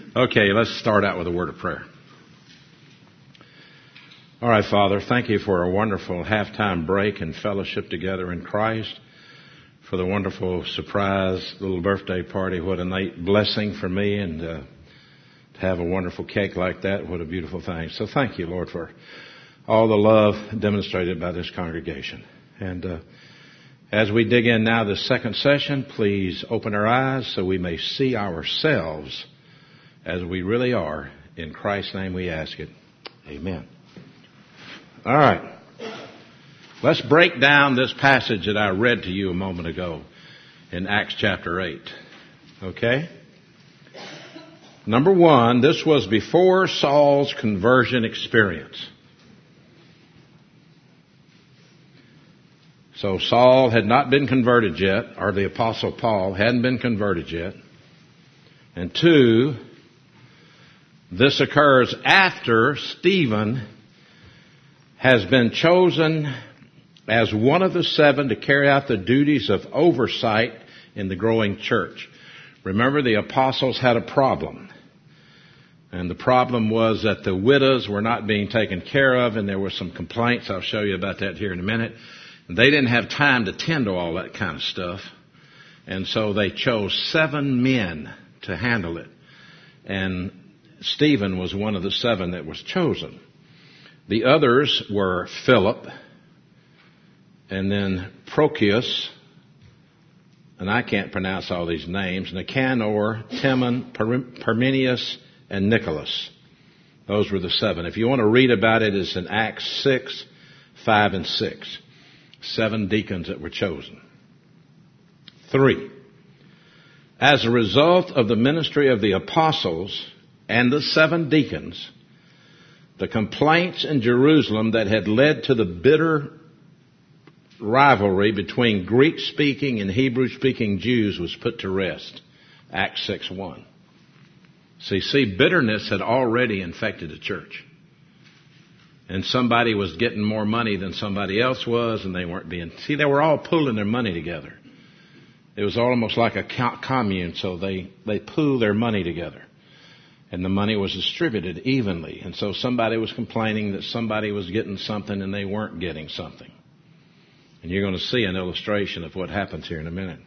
Okay, let's start out with a word of prayer. All right, Father, thank you for a wonderful halftime break and fellowship together in Christ, for the wonderful surprise little birthday party. What a nice blessing for me, and to have a wonderful cake like that, what a beautiful thing. So thank you, Lord, for all the love demonstrated by this congregation. And as we dig in now this second session, please open our eyes so we may see ourselves as we really are. In Christ's name we ask it. Amen. All right. Let's break down this passage that I read to you a moment ago in Acts chapter 8. Okay? Number one, this was before Saul's conversion experience. So Saul had not been converted yet, or the Apostle Paul hadn't been converted yet. And two, this occurs after Stephen has been chosen as one of the 7 to carry out the duties of oversight in the growing church. Remember, the apostles had a problem. And the problem was that the widows were not being taken care of, and there were some complaints. I'll show you about that here in a minute. And they didn't have time to tend to all that kind of stuff. And so they chose 7 men to handle it. And Stephen was one of the 7 that was chosen. The others were Philip, and then Prochus, and I can't pronounce all these names, Nicanor, Timon, Parmenius, and Nicholas. Those were the 7. If you want to read about it, it's in Acts 6, 5, and 6. 7 deacons that were chosen. 3. As a result of the ministry of the apostles and the 7 deacons, the complaints in Jerusalem that had led to the bitter rivalry between Greek-speaking and Hebrew-speaking Jews was put to rest. Acts 6:1. See, bitterness had already infected the church. And somebody was getting more money than somebody else was, and they weren't being... See, they were all pooling their money together. It was almost like a commune, so they pooled their money together. And the money was distributed evenly. And so somebody was complaining that somebody was getting something and they weren't getting something. And you're going to see an illustration of what happens here in a minute.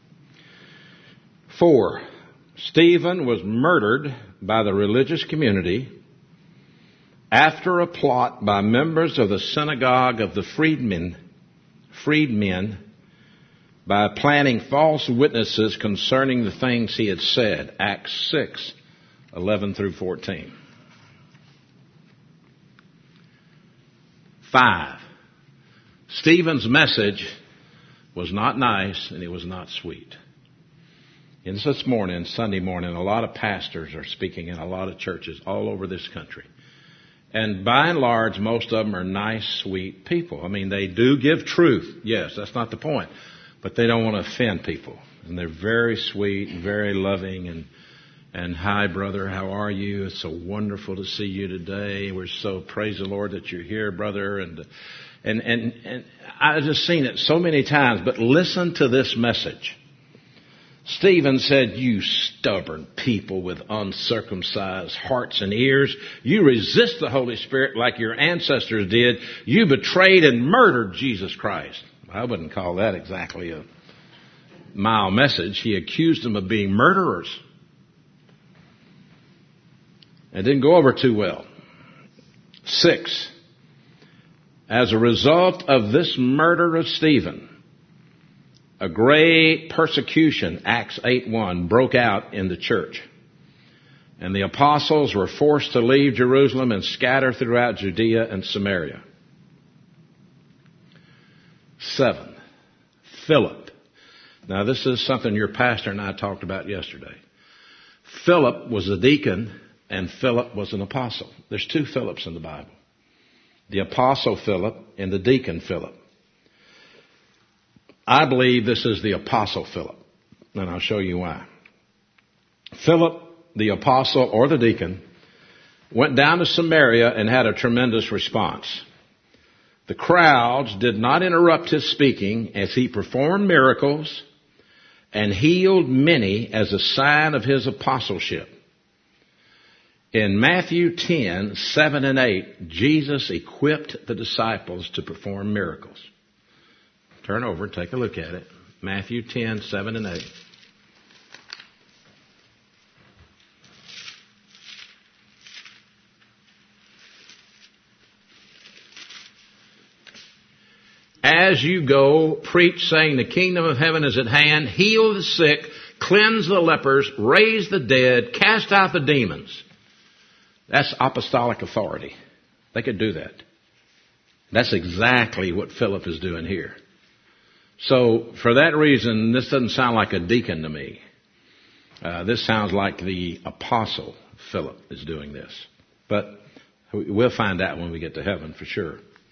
4. Stephen was murdered by the religious community after a plot by members of the synagogue of the freedmen by planning false witnesses concerning the things he had said. Acts 6, 11 through 14. 5. Stephen's message was not nice and it was not sweet. And this morning, Sunday morning, a lot of pastors are speaking in a lot of churches all over this country. And by and large, most of them are nice, sweet people. I mean, they do give truth. Yes, that's not the point. But they don't want to offend people. And they're very sweet and very loving and hi, brother, how are you? It's so wonderful to see you today. We're so, praise the Lord that you're here, brother. And I've just seen it so many times. But listen to this message. Stephen said, "You stubborn people with uncircumcised hearts and ears, you resist the Holy Spirit like your ancestors did. You betrayed and murdered Jesus Christ." I wouldn't call that exactly a mild message. He accused them of being murderers. It didn't go over too well. 6. As a result of this murder of Stephen, a great persecution, Acts 8:1, broke out in the church. And the apostles were forced to leave Jerusalem and scatter throughout Judea and Samaria. 7. Philip. Now this is something your pastor and I talked about yesterday. Philip was a deacon and Philip was an apostle. There's 2 Philips in the Bible. The apostle Philip and the deacon Philip. I believe this is the apostle Philip, and I'll show you why. Philip, the apostle or the deacon, went down to Samaria and had a tremendous response. The crowds did not interrupt his speaking as he performed miracles and healed many as a sign of his apostleship. In Matthew 10, 7 and 8, Jesus equipped the disciples to perform miracles. Turn over and take a look at it. Matthew 10, 7 and 8. As you go, preach, saying, the kingdom of heaven is at hand. Heal the sick, cleanse the lepers, raise the dead, cast out the demons. That's apostolic authority. They could do that. That's exactly what Philip is doing here. So, for that reason, this doesn't sound like a deacon to me. This sounds like the apostle Philip is doing this. But we'll find out when we get to heaven for sure.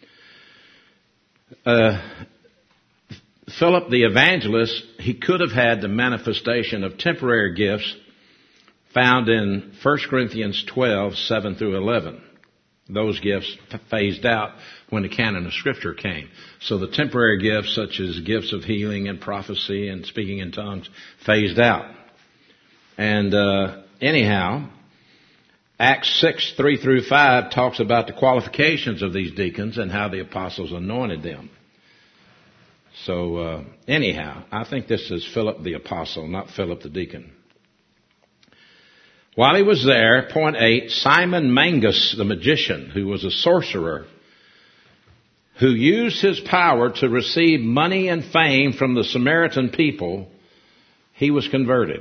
Philip the evangelist, he could have had the manifestation of temporary gifts found in 1 Corinthians 12, 7 through 11. Those gifts phased out when the canon of Scripture came. So the temporary gifts, such as gifts of healing and prophecy and speaking in tongues, phased out. And anyhow, Acts 6, 3 through 5 talks about the qualifications of these deacons and how the apostles anointed them. So anyhow, I think this is Philip the apostle, not Philip the deacon. While he was there, point 8, Simon Magus, the magician, who was a sorcerer, who used his power to receive money and fame from the Samaritan people, he was converted.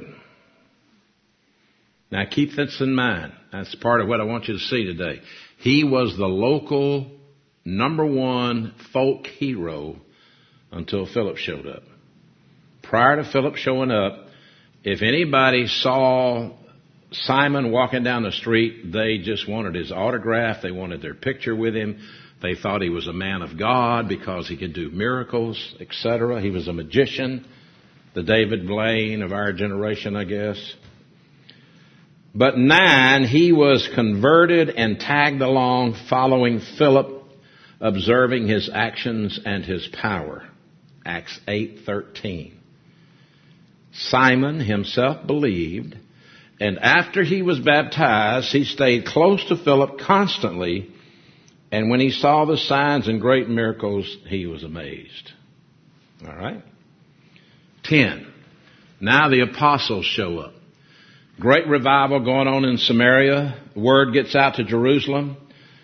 Now keep this in mind. That's part of what I want you to see today. He was the local #1 folk hero until Philip showed up. Prior to Philip showing up, if anybody saw Simon walking down the street, they just wanted his autograph. They wanted their picture with him. They thought he was a man of God because he could do miracles, etc. He was a magician, the David Blaine of our generation, I guess. But 9, he was converted and tagged along following Philip, observing his actions and his power. Acts 8:13. Simon himself believed, and after he was baptized, he stayed close to Philip constantly, and when he saw the signs and great miracles, he was amazed. All right? 10. Now the apostles show up. Great revival going on in Samaria. Word gets out to Jerusalem.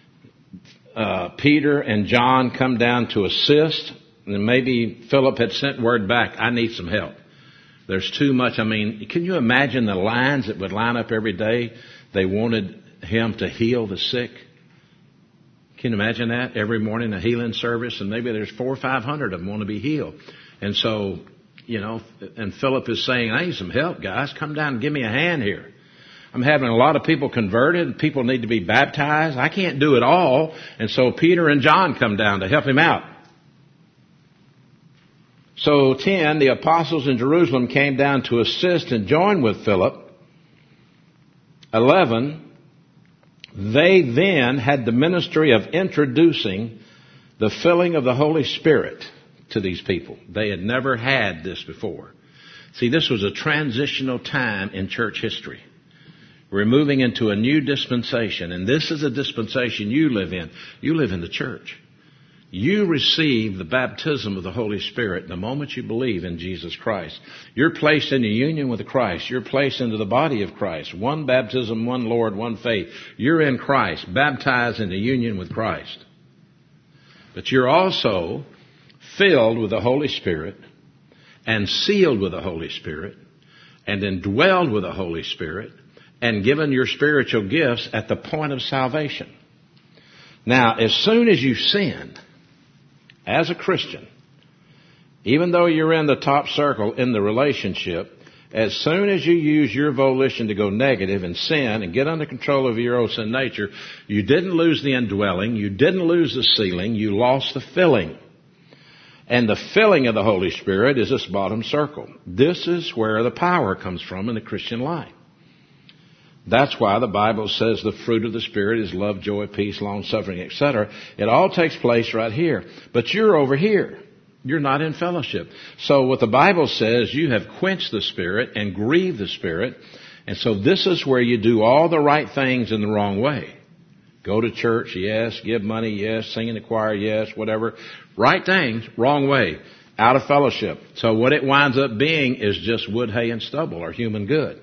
Peter and John come down to assist. And maybe Philip had sent word back, I need some help. There's too much. I mean, can you imagine the lines that would line up every day? They wanted him to heal the sick. Can you imagine that? Every morning a healing service, and maybe there's 400 or 500 of them want to be healed. And so, and Philip is saying, I need some help, guys. Come down and give me a hand here. I'm having a lot of people converted. People need to be baptized. I can't do it all. And so Peter and John come down to help him out. So 10, the apostles in Jerusalem came down to assist and join with Philip. 11, they then had the ministry of introducing the filling of the Holy Spirit to these people. They had never had this before. See, this was a transitional time in church history. We're moving into a new dispensation, and this is a dispensation you live in. You live in the church. You receive the baptism of the Holy Spirit the moment you believe in Jesus Christ. You're placed in a union with Christ. You're placed into the body of Christ. One baptism, one Lord, one faith. You're in Christ, baptized into union with Christ. But you're also filled with the Holy Spirit and sealed with the Holy Spirit and indwelled with the Holy Spirit and given your spiritual gifts at the point of salvation. Now, as soon as you sin, as a Christian, even though you're in the top circle in the relationship, as soon as you use your volition to go negative and sin and get under control of your own sin nature, you didn't lose the indwelling, you didn't lose the sealing, you lost the filling. And the filling of the Holy Spirit is this bottom circle. This is where the power comes from in the Christian life. That's why the Bible says the fruit of the Spirit is love, joy, peace, long-suffering, etc. It all takes place right here. But you're over here. You're not in fellowship. So what the Bible says, you have quenched the Spirit and grieved the Spirit, And so this is where you do all the right things in the wrong way. Go to church, yes. Give money, yes. Sing in the choir, yes. Whatever. Right things, wrong way. Out of fellowship. So what it winds up being is just wood, hay, and stubble, or human good.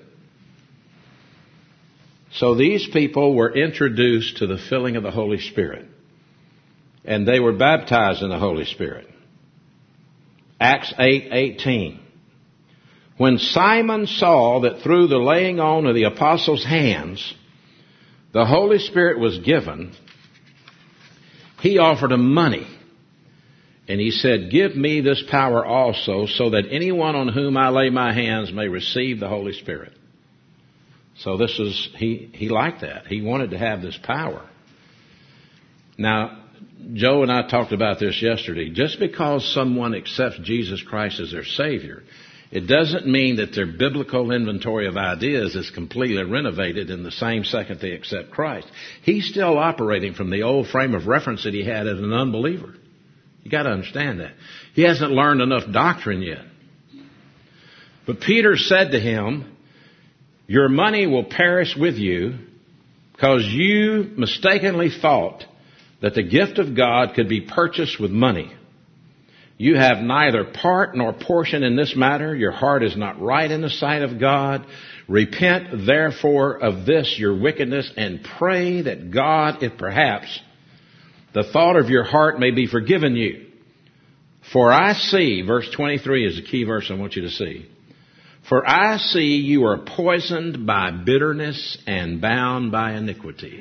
So these people were introduced to the filling of the Holy Spirit. And they were baptized in the Holy Spirit. Acts 8:18. When Simon saw that through the laying on of the apostles' hands, the Holy Spirit was given, he offered him money. And he said, give me this power also, so that anyone on whom I lay my hands may receive the Holy Spirit. So this is, he liked that. He wanted to have this power. Now, Joe and I talked about this yesterday. Just because someone accepts Jesus Christ as their Savior, it doesn't mean that their biblical inventory of ideas is completely renovated in the same second they accept Christ. He's still operating from the old frame of reference that he had as an unbeliever. You got to understand that. He hasn't learned enough doctrine yet. But Peter said to him, your money will perish with you because you mistakenly thought that the gift of God could be purchased with money. You have neither part nor portion in this matter. Your heart is not right in the sight of God. Repent, therefore, of this your wickedness and pray that God, if perhaps the thought of your heart may be forgiven you. For I see, verse 23 is the key verse I want you to see. For I see you are poisoned by bitterness and bound by iniquity.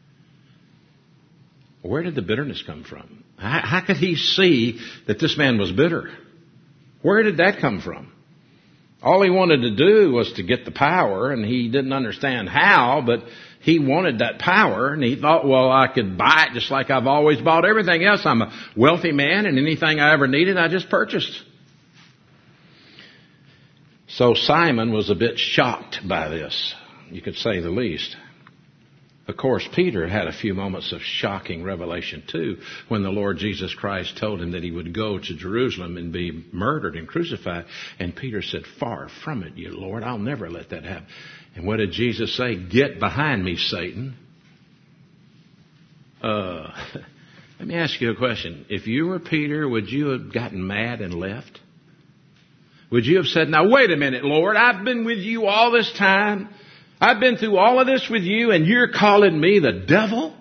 Where did the bitterness come from? How could he see that this man was bitter? Where did that come from? All he wanted to do was to get the power, and he didn't understand how, but he wanted that power, and he thought, well, I could buy it just like I've always bought everything else. I'm a wealthy man, and anything I ever needed, I just purchased. So Simon was a bit shocked by this, you could say the least. Of course, Peter had a few moments of shocking revelation too, when the Lord Jesus Christ told him that he would go to Jerusalem and be murdered and crucified. And Peter said, far from it, you Lord, I'll never let that happen. And what did Jesus say? Get behind me, Satan. Let me ask you a question. If you were Peter, would you have gotten mad and left? Would you have said, now wait a minute, Lord, I've been with you all this time. I've been through all of this with you, and you're calling me the devil?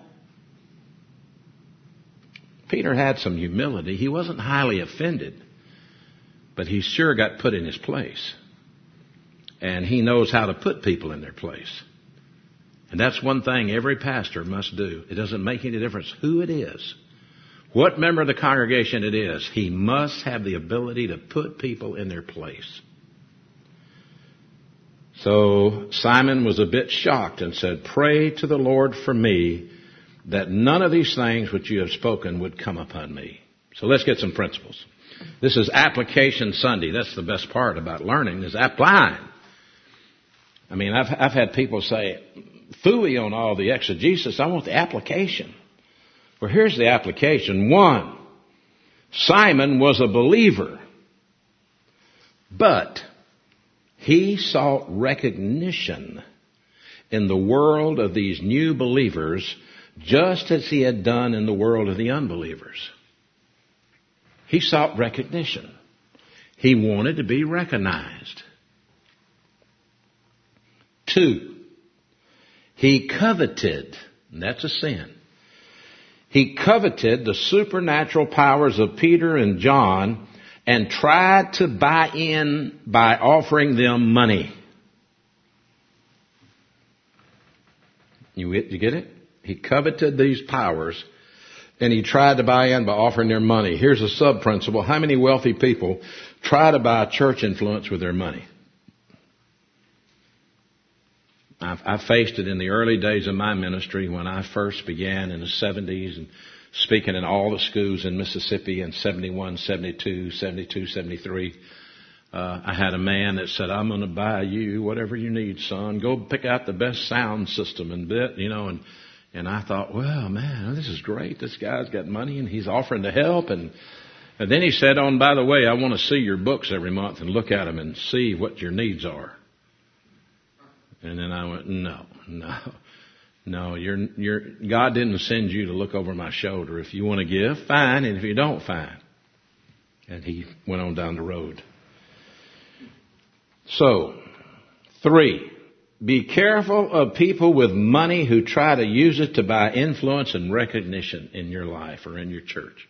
Peter had some humility. He wasn't highly offended, but he sure got put in his place. And he knows how to put people in their place. And that's one thing every pastor must do. It doesn't make any difference who it is, what member of the congregation it is. He must have the ability to put people in their place. So Simon was a bit shocked and said, pray to the Lord for me that none of these things which you have spoken would come upon me. So let's get some principles. This is application Sunday. That's the best part about learning, is applying. I mean, I've had people say, phooey on all the exegesis. I want the application. Well, here's the application. 1, Simon was a believer, but he sought recognition in the world of these new believers just as he had done in the world of the unbelievers. He sought recognition. He wanted to be recognized. 2, he coveted, and that's a sin. He coveted the supernatural powers of Peter and John and tried to buy in by offering them money. You get it? He coveted these powers and he tried to buy in by offering their money. Here's a sub-principle. How many wealthy people try to buy church influence with their money? I faced it in the early days of my ministry when I first began in the 70s and speaking in all the schools in Mississippi in 71, 72, 73. I had a man that said, I'm going to buy you whatever you need, son. Go pick out the best sound system and and I thought, well, man, this is great. This guy's got money and he's offering to help. And then he said, oh, and by the way, I want to see your books every month and look at them and see what your needs are. And then I went, no. God didn't send you to look over my shoulder. If you want to give, fine. And if you don't, fine. And he went on down the road. So, 3, be careful of people with money who try to use it to buy influence and recognition in your life or in your church.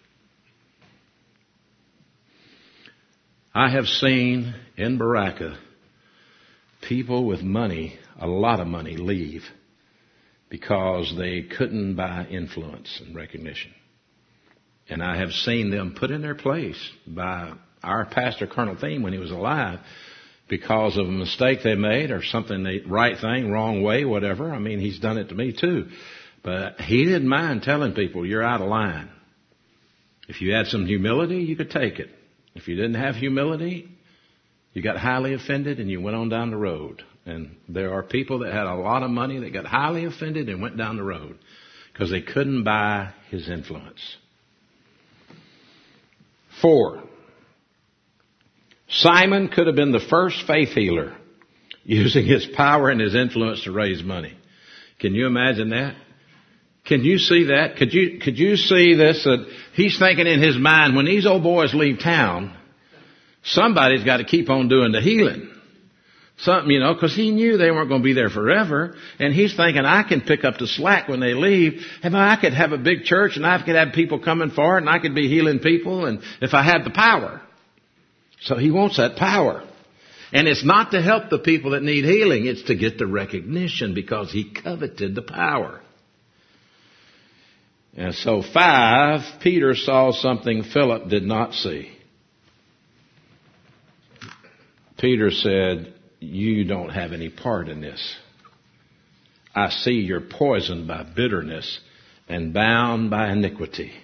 I have seen in Baraka people with money, a lot of money, leave because they couldn't buy influence and recognition. And I have seen them put in their place by our pastor, Colonel Thiem, when he was alive, because of a mistake they made or something, right thing, wrong way, whatever. I mean, he's done it to me too. But he didn't mind telling people, you're out of line. If you had some humility, you could take it. If you didn't have humility, you got highly offended and you went on down the road. And there are people that had a lot of money that got highly offended and went down the road because they couldn't buy his influence. 4, Simon could have been the first faith healer using his power and his influence to raise money. Can you imagine that? Can you see that? Could you see this? That he's thinking in his mind, when these old boys leave town, somebody's got to keep on doing the healing. Something, because he knew they weren't going to be there forever. And he's thinking, I can pick up the slack when they leave. And I could have a big church and I could have people coming for it and I could be healing people and if I had the power. So he wants that power. And it's not to help the people that need healing. It's to get the recognition because he coveted the power. And so 5, Peter saw something Philip did not see. Peter said, you don't have any part in this. I see you're poisoned by bitterness and bound by iniquity.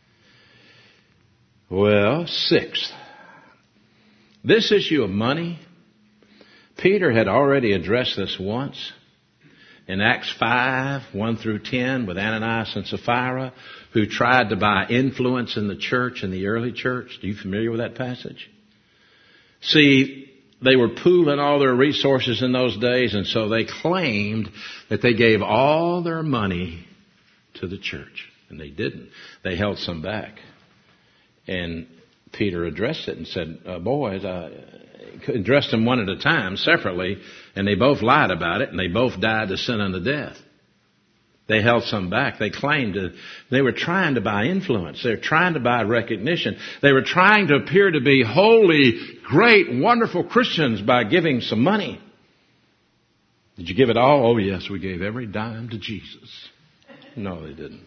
Well, 6th, this issue of money, Peter had already addressed this once. In Acts 5, 1 through 10, with Ananias and Sapphira, who tried to buy influence in the church, in the early church. Are you familiar with that passage? See, they were pooling all their resources in those days, and so they claimed that they gave all their money to the church. And they didn't. They held some back. And Peter addressed it and said, boys, addressed them one at a time, separately, and they both lied about it, and they both died to sin unto death. They held some back. They claimed they were trying to buy influence. They were trying to buy recognition. They were trying to appear to be holy, great, wonderful Christians by giving some money. Did you give it all? Oh, yes, we gave every dime to Jesus. No, they didn't.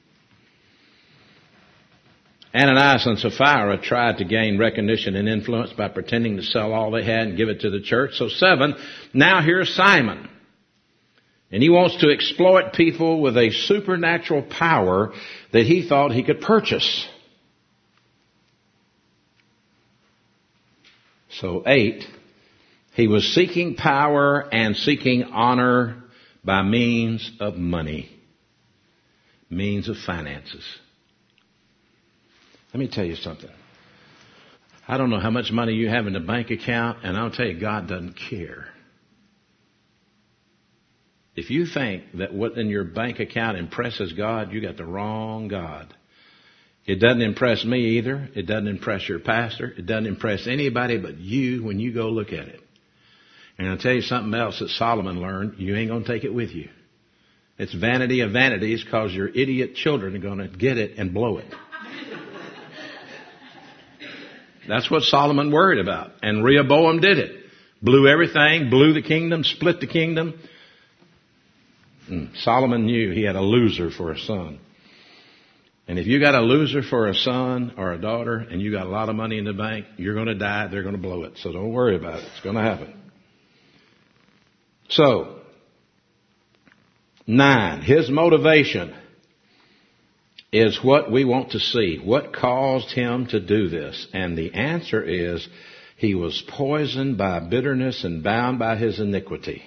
Ananias and Sapphira tried to gain recognition and influence by pretending to sell all they had and give it to the church. So 7, now here's Simon. And he wants to exploit people with a supernatural power that he thought he could purchase. So 8, he was seeking power and seeking honor by means of money, means of finances. Let me tell you something. I don't know how much money you have in the bank account, and I'll tell you, God doesn't care. If you think that what in your bank account impresses God, you got the wrong God. It doesn't impress me either. It doesn't impress your pastor. It doesn't impress anybody but you when you go look at it. And I'll tell you something else that Solomon learned. You ain't going to take it with you. It's vanity of vanities because your idiot children are going to get it and blow it. That's what Solomon worried about. And Rehoboam did it. Blew everything, blew the kingdom, split the kingdom. Solomon knew he had a loser for a son. And if you got a loser for a son or a daughter and you got a lot of money in the bank, you're going to die, they're going to blow it. So don't worry about it. It's going to happen. So, 9, his motivation is what we want to see. What caused him to do this? And the answer is he was poisoned by bitterness and bound by his iniquity.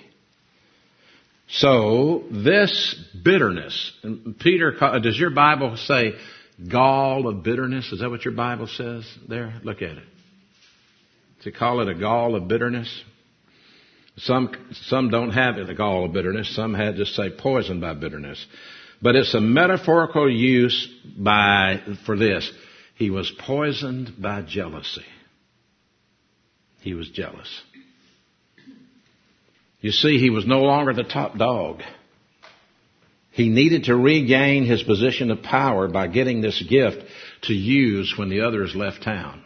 So this bitterness, Peter, does your Bible say gall of bitterness? Is that what your Bible says there? Look at it. To call it a gall of bitterness? Some don't have the gall of bitterness. Some had just say poisoned by bitterness. But it's a metaphorical use for this. He was poisoned by jealousy. He was jealous. You see, he was no longer the top dog. He needed to regain his position of power by getting this gift to use when the others left town.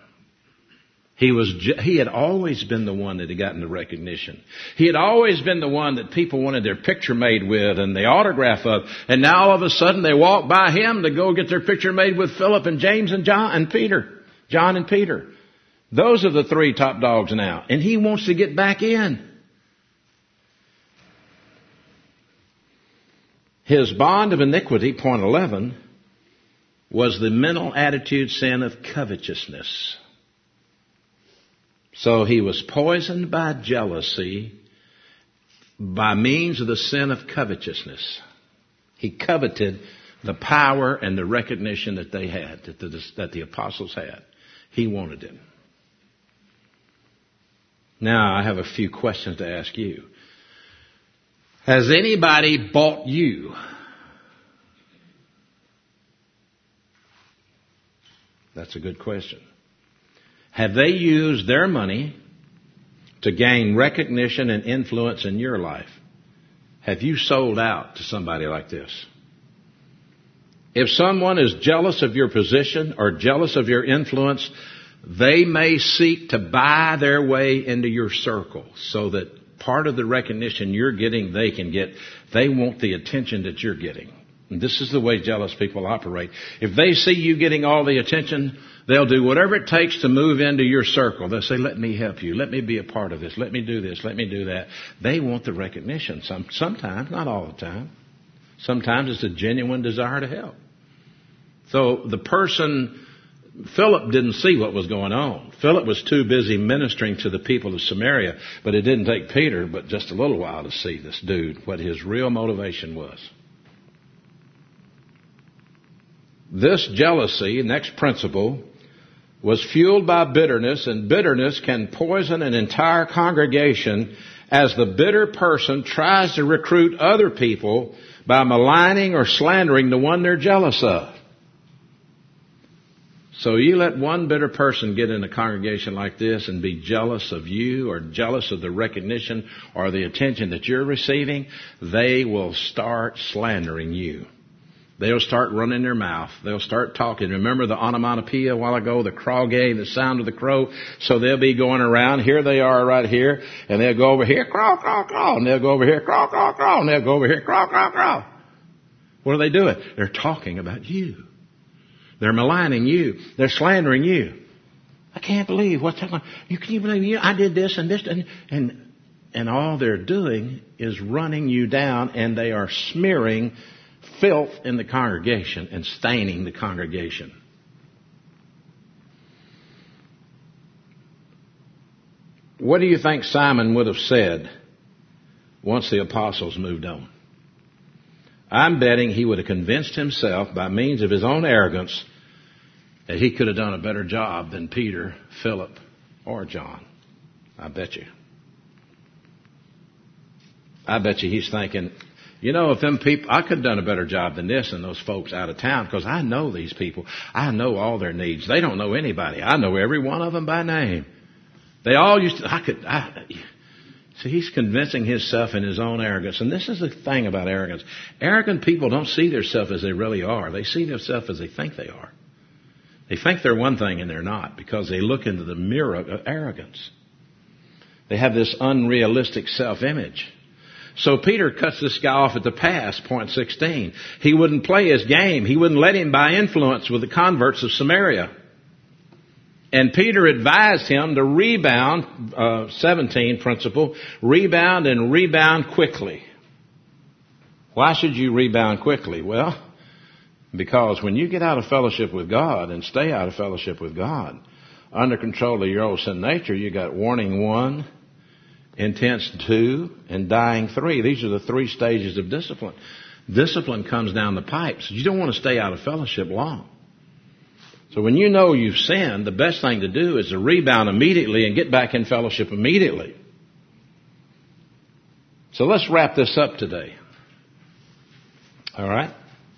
He had always been the one that had gotten the recognition. He had always been the one that people wanted their picture made with and the autograph of. And now all of a sudden they walk by him to go get their picture made with Philip and James and John and Peter. John and Peter. Those are the three top dogs now. And he wants to get back in. His bond of iniquity, point 11, was the mental attitude sin of covetousness. So he was poisoned by jealousy by means of the sin of covetousness. He coveted the power and the recognition that they had, that the apostles had. He wanted it. Now I have a few questions to ask you. Has anybody bought you? That's a good question. Have they used their money to gain recognition and influence in your life? Have you sold out to somebody like this? If someone is jealous of your position or jealous of your influence, they may seek to buy their way into your circle so that part of the recognition you're getting, they can get. They want the attention that you're getting. And this is the way jealous people operate. If they see you getting all the attention, they'll do whatever it takes to move into your circle. They'll say, let me help you. Let me be a part of this. Let me do this. Let me do that. They want the recognition. Sometimes, not all the time. Sometimes it's a genuine desire to help. So the person, Philip didn't see what was going on. Philip was too busy ministering to the people of Samaria, but it didn't take Peter but just a little while to see this dude, what his real motivation was. This jealousy, next principle, was fueled by bitterness, and bitterness can poison an entire congregation as the bitter person tries to recruit other people by maligning or slandering the one they're jealous of. So you let one bitter person get in a congregation like this and be jealous of you or jealous of the recognition or the attention that you're receiving, they will start slandering you. They'll start running their mouth. They'll start talking. Remember the onomatopoeia a while ago, the crow-gay, the sound of the crow? So they'll be going around. Here they are right here. And they'll go over here, crow, crow, crow. And they'll go over here, crow, crow, crow. And they'll go over here, crow, crow, crow. What are they doing? They're talking about you. They're maligning you. They're slandering you. I can't believe what's happening. Can you believe you? I did this and this. And all they're doing is running you down, and they are smearing filth in the congregation and staining the congregation. What do you think Simon would have said once the apostles moved on? I'm betting he would have convinced himself by means of his own arrogance that he could have done a better job than Peter, Philip, or John. I bet you. I bet you he's thinking, you know, if them people, I could have done a better job than this and those folks out of town, because I know these people. I know all their needs. They don't know anybody. I know every one of them by name. They all used to, see, he's convincing himself in his own arrogance. And this is the thing about arrogance. Arrogant people don't see themselves as they really are. They see themselves as they think they are. They think they're one thing and they're not, because they look into the mirror of arrogance. They have this unrealistic self-image. So Peter cuts this guy off at the pass, point 16. He wouldn't play his game. He wouldn't let him buy influence with the converts of Samaria. And Peter advised him to rebound, 17 principle, rebound and rebound quickly. Why should you rebound quickly? Well, because when you get out of fellowship with God and stay out of fellowship with God, under control of your old sin nature, you got warning 1, intense 2, and dying 3. These are the 3 stages of discipline. Discipline comes down the pipes. You don't want to stay out of fellowship long. So when you know you've sinned, the best thing to do is to rebound immediately and get back in fellowship immediately. So let's wrap this up today. All right?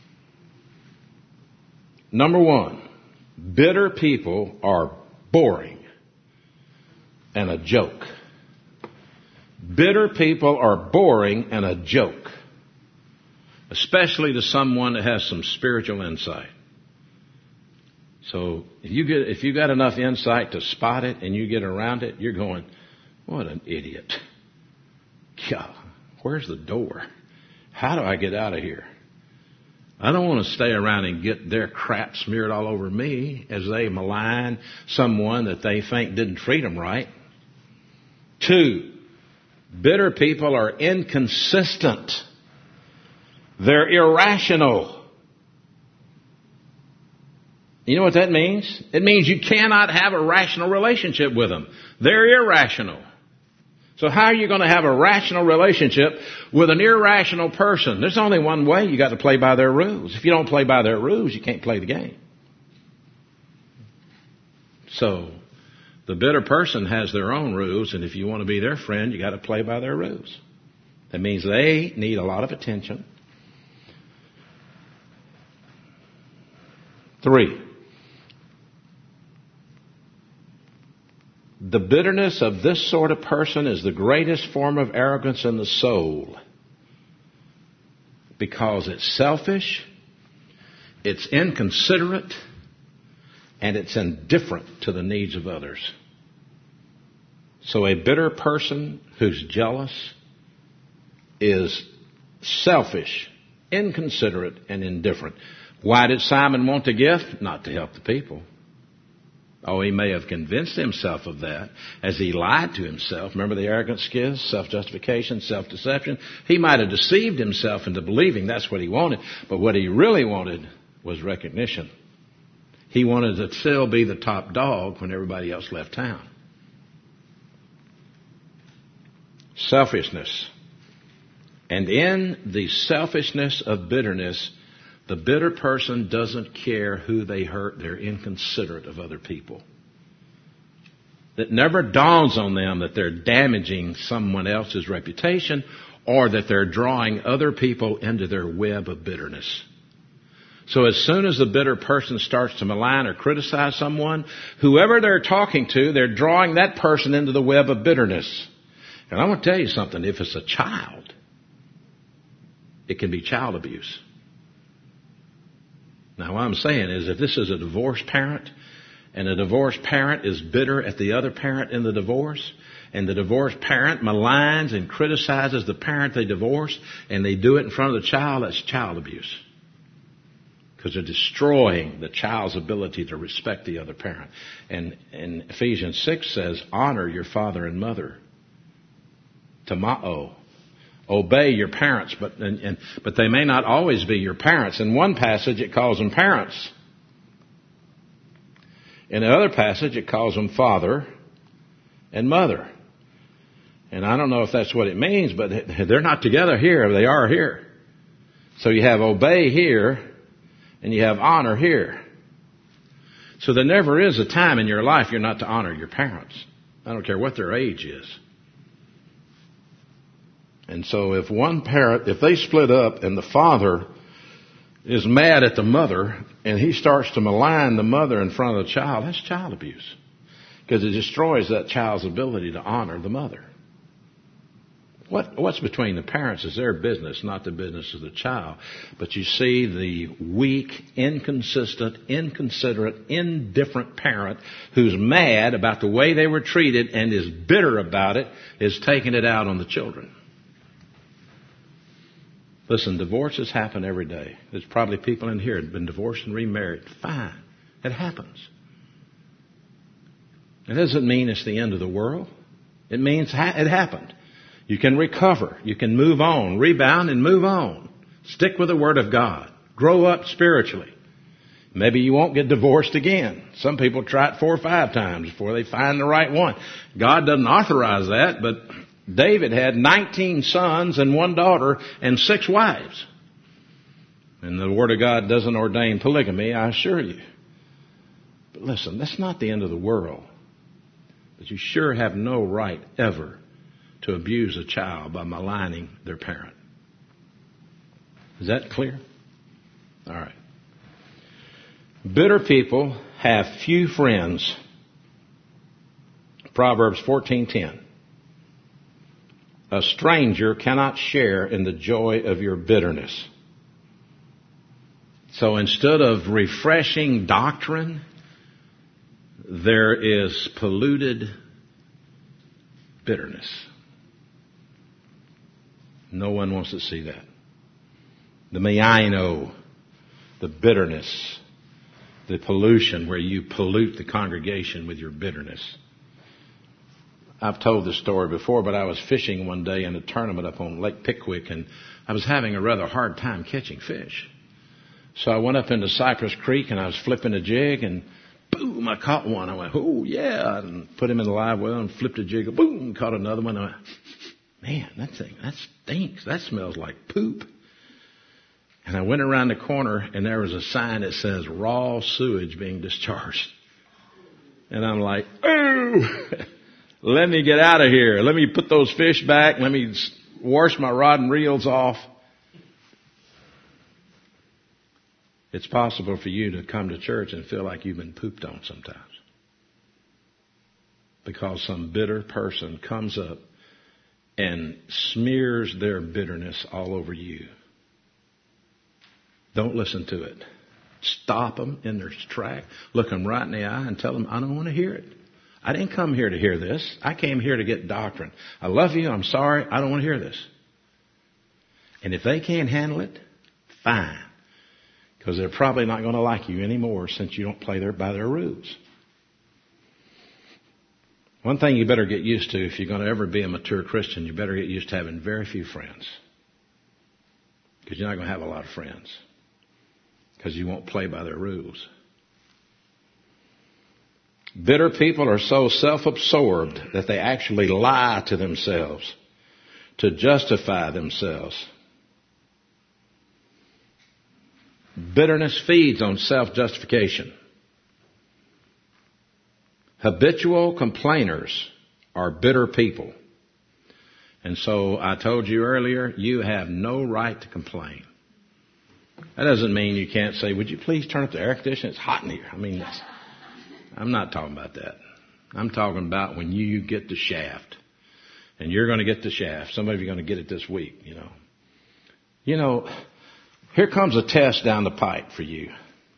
Number one, bitter people are boring and a joke. Bitter people are boring and a joke, especially to someone that has some spiritual insight. So if you got enough insight to spot it and you get around it, you're going, what an idiot. God, where's the door? How do I get out of here? I don't want to stay around and get their crap smeared all over me as they malign someone that they think didn't treat them right. 2, bitter people are inconsistent. They're irrational. You know what that means? It means you cannot have a rational relationship with them. They're irrational. So how are you going to have a rational relationship with an irrational person? There's only one way. You got to play by their rules. If you don't play by their rules, you can't play the game. So the bitter person has their own rules, and if you want to be their friend, you got to play by their rules. That means they need a lot of attention. 3, the bitterness of this sort of person is the greatest form of arrogance in the soul because it's selfish, it's inconsiderate, and it's indifferent to the needs of others. So a bitter person who's jealous is selfish, inconsiderate, and indifferent. Why did Simon want the gift? Not to help the people. Oh, he may have convinced himself of that as he lied to himself. Remember the arrogant skills, self-justification, self-deception? He might have deceived himself into believing that's what he wanted, but what he really wanted was recognition. He wanted to still be the top dog when everybody else left town. Selfishness. And in the selfishness of bitterness, the bitter person doesn't care who they hurt. They're inconsiderate of other people. It never dawns on them that they're damaging someone else's reputation or that they're drawing other people into their web of bitterness. So as soon as the bitter person starts to malign or criticize someone, whoever they're talking to, they're drawing that person into the web of bitterness. And I want to tell you something. If it's a child, it can be child abuse. Now, what I'm saying is if this is a divorced parent and a divorced parent is bitter at the other parent in the divorce and the divorced parent maligns and criticizes the parent they divorced and they do it in front of the child, that's child abuse. Because they're destroying the child's ability to respect the other parent. And Ephesians 6 says, honor your father and mother. Tamao. Obey your parents, but they may not always be your parents. In one passage, it calls them parents. In the other passage, it calls them father and mother. And I don't know if that's what it means, but they're not together here. They are here. So you have obey here, and you have honor here. So there never is a time in your life you're not to honor your parents. I don't care what their age is. And so if one parent, if they split up and the father is mad at the mother and he starts to malign the mother in front of the child, that's child abuse. Because it destroys that child's ability to honor the mother. What's between the parents is their business, not the business of the child. But you see the weak, inconsistent, inconsiderate, indifferent parent who's mad about the way they were treated and is bitter about it is taking it out on the children. Listen, divorces happen every day. There's probably people in here that have been divorced and remarried. Fine. It happens. It doesn't mean it's the end of the world. It means it happened. You can recover. You can move on, rebound and move on. Stick with the Word of God. Grow up spiritually. Maybe you won't get divorced again. Some people try it 4 or 5 times before they find the right one. God doesn't authorize that, but David had 19 sons and 1 daughter and 6 wives. And the Word of God doesn't ordain polygamy, I assure you. But listen, that's not the end of the world. But you sure have no right ever to abuse a child by maligning their parent. Is that clear? All right. Bitter people have few friends. Proverbs 14:10. A stranger cannot share in the joy of your bitterness. So instead of refreshing doctrine, there is polluted bitterness. No one wants to see that. The meino, the bitterness, the pollution where you pollute the congregation with your bitterness. I've told this story before, but I was fishing one day in a tournament up on Lake Pickwick, and I was having a rather hard time catching fish. So I went up into Cypress Creek, and I was flipping a jig, and boom, I caught one. I went, oh, yeah, and put him in the live well and flipped a jig. Boom, caught another one. I went, man, that stinks. That smells like poop. And I went around the corner, and there was a sign that says raw sewage being discharged. And I'm like, oh, let me get out of here. Let me put those fish back. Let me wash my rod and reels off. It's possible for you to come to church and feel like you've been pooped on sometimes. Because some bitter person comes up and smears their bitterness all over you. Don't listen to it. Stop them in their track. Look them right in the eye and tell them, I don't want to hear it. I didn't come here to hear this. I came here to get doctrine. I love you. I'm sorry. I don't want to hear this. And if they can't handle it, fine. Because they're probably not going to like you anymore since you don't play by their rules. One thing you better get used to if you're going to ever be a mature Christian, you better get used to having very few friends. Because you're not going to have a lot of friends. Because you won't play by their rules. Bitter people are so self-absorbed that they actually lie to themselves to justify themselves. Bitterness feeds on self-justification. Habitual complainers are bitter people. And so I told you earlier, you have no right to complain. That doesn't mean you can't say, would you please turn up the air conditioner? It's hot in here. I'm not talking about that. I'm talking about when you get the shaft. And you're going to get the shaft. Some of you are going to get it this week, You know, here comes a test down the pipe for you.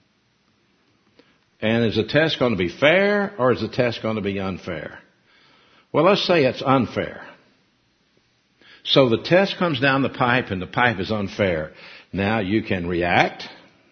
And is the test going to be fair or is the test going to be unfair? Well, let's say it's unfair. So the test comes down the pipe and the pipe is unfair. Now you can react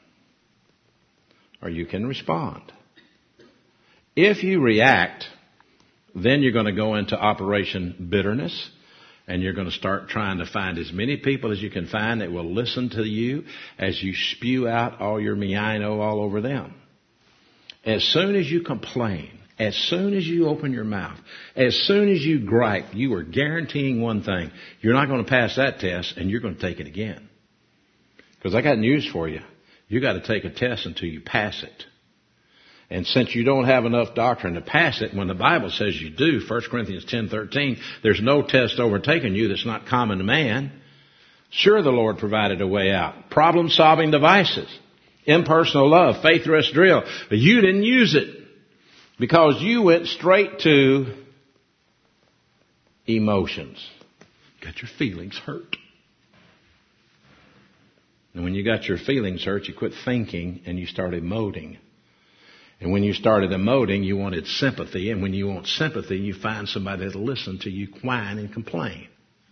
or you can respond. If you react, then you're going to go into Operation Bitterness, and you're going to start trying to find as many people as you can find that will listen to you as you spew out all your meino all over them. As soon as you complain, as soon as you open your mouth, as soon as you gripe, you are guaranteeing one thing. You're not going to pass that test, and you're going to take it again. Because I got news for you. You got to take a test until you pass it. And since you don't have enough doctrine to pass it, when the Bible says you do, 1 Corinthians 10:13, there's no test overtaking you that's not common to man. Sure, the Lord provided a way out. Problem-solving devices, impersonal love, faith rest drill. But you didn't use it because you went straight to emotions. Got your feelings hurt. And when you got your feelings hurt, you quit thinking and you started emoting. And when you started emoting, you wanted sympathy. And when you want sympathy, you find somebody that'll listen to you whine and complain.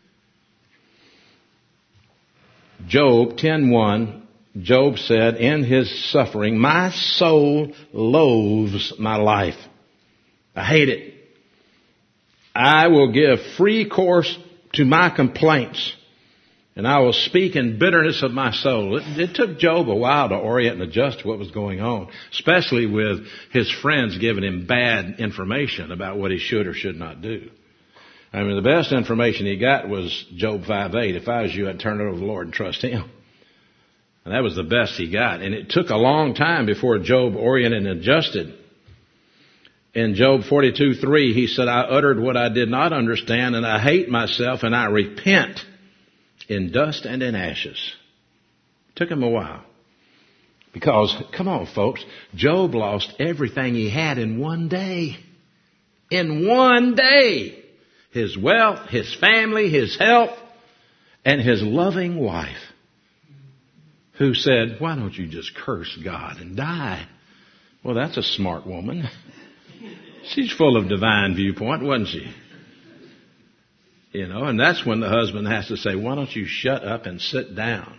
Job 10:1, Job said, in his suffering, my soul loathes my life. I hate it. I will give free course to my complaints, and I will speak in bitterness of my soul. It took Job a while to orient and adjust to what was going on, especially with his friends giving him bad information about what he should or should not do. I mean, the best information he got was Job 5:8. If I was you, I'd turn it over to the Lord and trust Him. And that was the best he got. And it took a long time before Job oriented and adjusted. In Job 42:3, he said, I uttered what I did not understand, and I hate myself, and I repent in dust and in ashes. Took him a while. Because, come on folks, Job lost everything he had in one day. In one day. His wealth, his family, his health, and his loving wife, who said, why don't you just curse God and die? Well, that's a smart woman. She's full of divine viewpoint, wasn't she? You know, and that's when the husband has to say, why don't you shut up and sit down?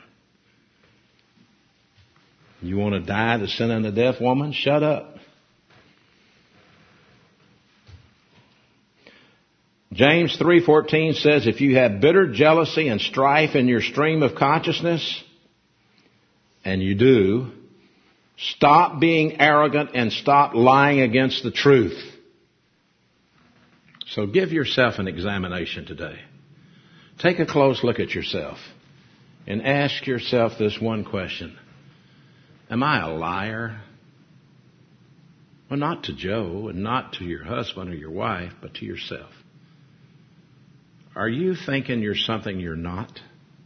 You want to die the sin unto death, woman? Shut up. James 3:14 says, if you have bitter jealousy and strife in your stream of consciousness, and you do, stop being arrogant and stop lying against the truth. So give yourself an examination today. Take a close look at yourself and ask yourself this one question. Am I a liar? Well, not to Joe and not to your husband or your wife, but to yourself. Are you thinking you're something you're not?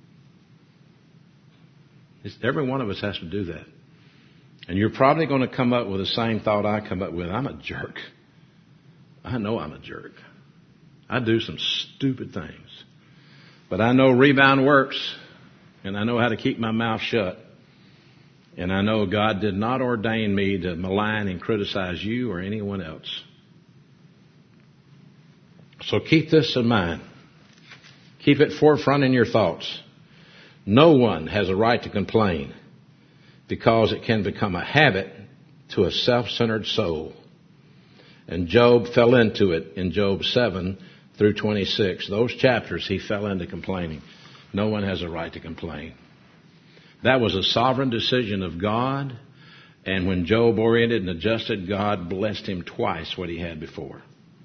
Every one of us has to do that. And you're probably going to come up with the same thought I come up with. I'm a jerk. I know I'm a jerk. I do some stupid things. But I know rebound works, and I know how to keep my mouth shut. And I know God did not ordain me to malign and criticize you or anyone else. So keep this in mind. Keep it forefront in your thoughts. No one has a right to complain because it can become a habit to a self-centered soul. And Job fell into it in Job 7 through 26. Those chapters, he fell into complaining. No one has a right to complain. That was a sovereign decision of God. And when Job oriented and adjusted, God blessed him twice what he had before.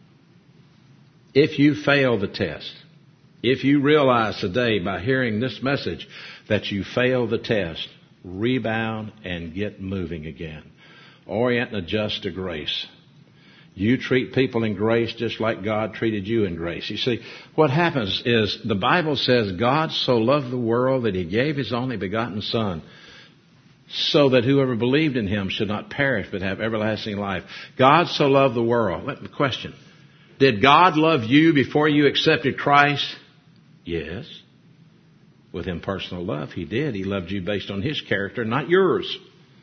If you fail the test, if you realize today by hearing this message that you failed the test, rebound and get moving again. Orient and adjust to grace. You treat people in grace just like God treated you in grace. You see, what happens is the Bible says God so loved the world that he gave his only begotten Son so that whoever believed in him should not perish but have everlasting life. God so loved the world. Let me question. Did God love you before you accepted Christ? Yes. With impersonal love, he did. He loved you based on his character, not yours.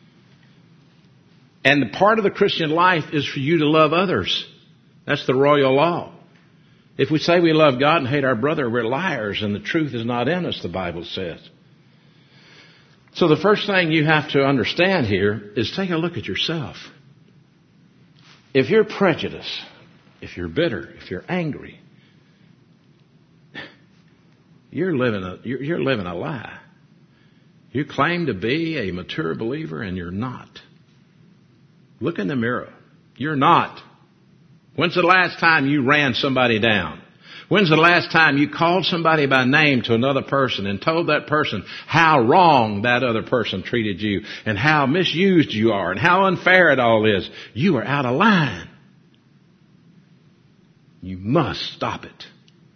And the part of the Christian life is for you to love others. That's the royal law. If we say we love God and hate our brother, we're liars and the truth is not in us, the Bible says. So the first thing you have to understand here is take a look at yourself. If you're prejudiced, if you're bitter, if you're angry, you're living a lie. You claim to be a mature believer and you're not. Look in the mirror. You're not. When's the last time you ran somebody down? When's the last time you called somebody by name to another person and told that person how wrong that other person treated you and how misused you are and how unfair it all is? You are out of line. You must stop it.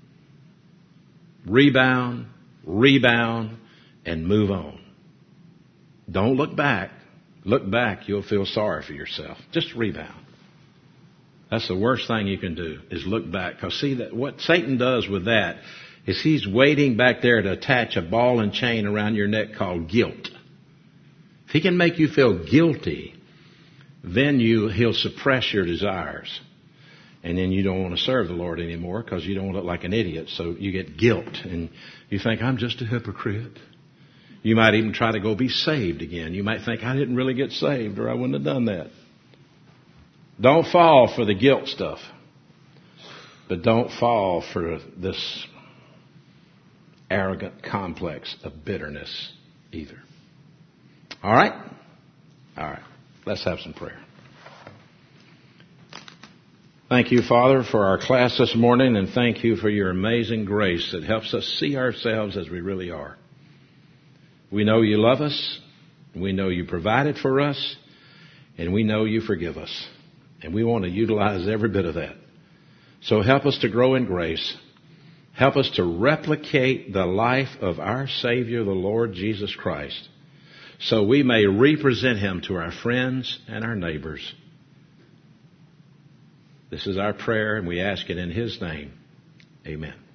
Rebound, and move on. Don't look back. Look back, you'll feel sorry for yourself. Just rebound. That's the worst thing you can do, is look back. Because see, that what Satan does with that is he's waiting back there to attach a ball and chain around your neck called guilt. If he can make you feel guilty, then he'll suppress your desires. And then you don't want to serve the Lord anymore because you don't want to look like an idiot. So you get guilt and you think, I'm just a hypocrite. You might even try to go be saved again. You might think, I didn't really get saved or I wouldn't have done that. Don't fall for the guilt stuff. But don't fall for this arrogant complex of bitterness either. All right? All right. Let's have some prayer. Thank you, Father, for our class this morning, and thank you for your amazing grace that helps us see ourselves as we really are. We know you love us, we know you provided for us, and we know you forgive us. And we want to utilize every bit of that. So help us to grow in grace. Help us to replicate the life of our Savior, the Lord Jesus Christ, so we may represent Him to our friends and our neighbors. This is our prayer, and we ask it in His name. Amen.